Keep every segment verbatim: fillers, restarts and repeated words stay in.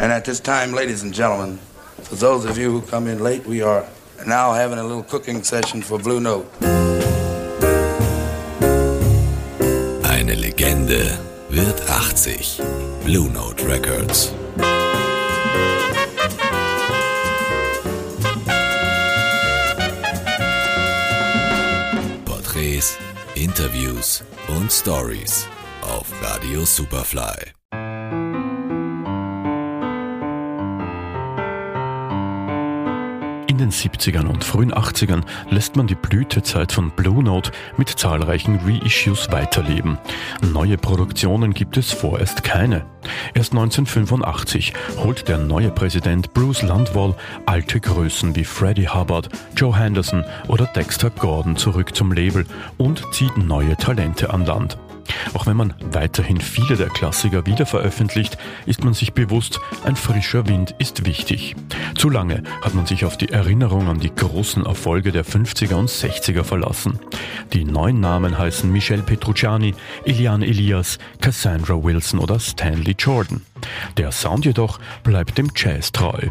And at this time, ladies and gentlemen, for those of you who come in late, we are now having a little cooking session for Blue Note. Eine Legende wird achtzig. Blue Note Records. Porträts, Interviews und Stories auf Radio Superfly. In den siebzigern und frühen achtzigern lässt man die Blütezeit von Blue Note mit zahlreichen Reissues weiterleben. Neue Produktionen gibt es vorerst keine. Erst neunzehnhundertfünfundachtzig holt der neue Präsident Bruce Landwall alte Größen wie Freddie Hubbard, Joe Henderson oder Dexter Gordon zurück zum Label und zieht neue Talente an Land. Auch wenn man weiterhin viele der Klassiker wiederveröffentlicht, ist man sich bewusst, ein frischer Wind ist wichtig. Zu lange hat man sich auf die Erinnerung an die großen Erfolge der fünfziger und sechziger verlassen. Die neuen Namen heißen Michel Petrucciani, Eliane Elias, Cassandra Wilson oder Stanley Jordan. Der Sound jedoch bleibt dem Jazz treu.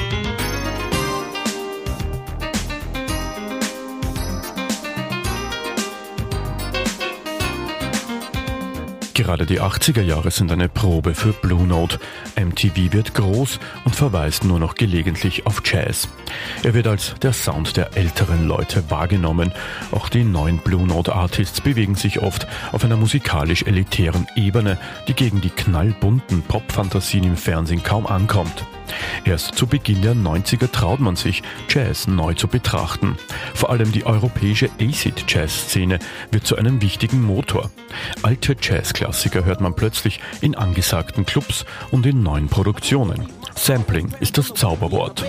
Gerade die achtziger Jahre sind eine Probe für Blue Note. M T V wird groß und verweist nur noch gelegentlich auf Jazz. Er wird als der Sound der älteren Leute wahrgenommen. Auch die neuen Blue Note Artists bewegen sich oft auf einer musikalisch elitären Ebene, die gegen die knallbunten Pop-Fantasien im Fernsehen kaum ankommt. Erst zu Beginn der neunziger traut man sich, Jazz neu zu betrachten. Vor allem die europäische Acid-Jazz-Szene wird zu einem wichtigen Motor. Alte Jazzklassiker hört man plötzlich in angesagten Clubs und in neuen Produktionen. Sampling ist das Zauberwort.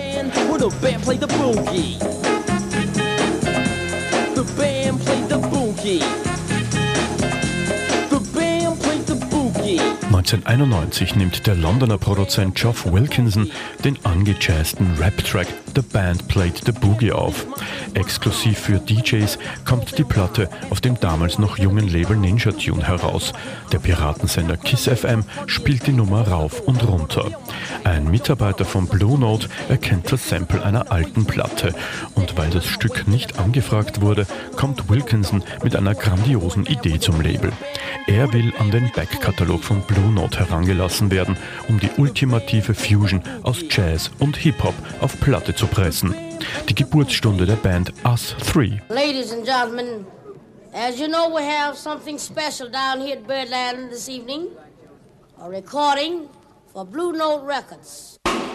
neunzehnhunderteinundneunzig nimmt der Londoner Produzent Geoff Wilkinson den angejazzten Rap-Track The Band Played the Boogie auf. Exklusiv für D Js kommt die Platte auf dem damals noch jungen Label Ninja Tune heraus. Der Piratensender Kiss F M spielt die Nummer rauf und runter. Ein Mitarbeiter von Blue Note erkennt das Sample einer alten Platte und weil das Stück nicht angefragt wurde, kommt Wilkinson mit einer grandiosen Idee zum Label. Er will an den Backkatalog von Blue Note herangelassen werden, um die ultimative Fusion aus Jazz und Hip-Hop auf Platte zu pressen. Die Geburtsstunde der Band Us Three. Ladies and gentlemen, as you know, we have something special down here at Birdland this evening. A recording for Blue Note Records.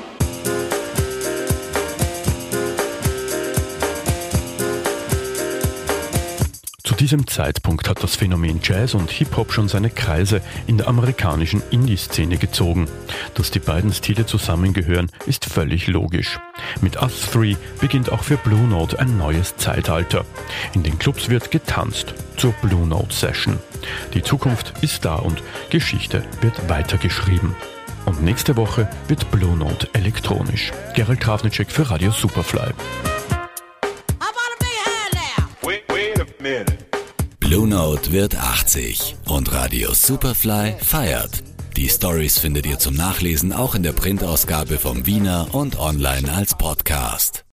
Zu diesem Zeitpunkt hat das Phänomen Jazz und Hip-Hop schon seine Kreise in der amerikanischen Indie-Szene gezogen. Dass die beiden Stile zusammengehören, ist völlig logisch. Mit Us Three beginnt auch für Blue Note ein neues Zeitalter. In den Clubs wird getanzt zur Blue Note Session. Die Zukunft ist da und Geschichte wird weitergeschrieben. Und nächste Woche wird Blue Note elektronisch. Gerald Trafnicek für Radio Superfly. Blue Note wird achtzig und Radio Superfly feiert. Die Stories findet ihr zum Nachlesen auch in der Printausgabe vom Wiener und online als Podcast.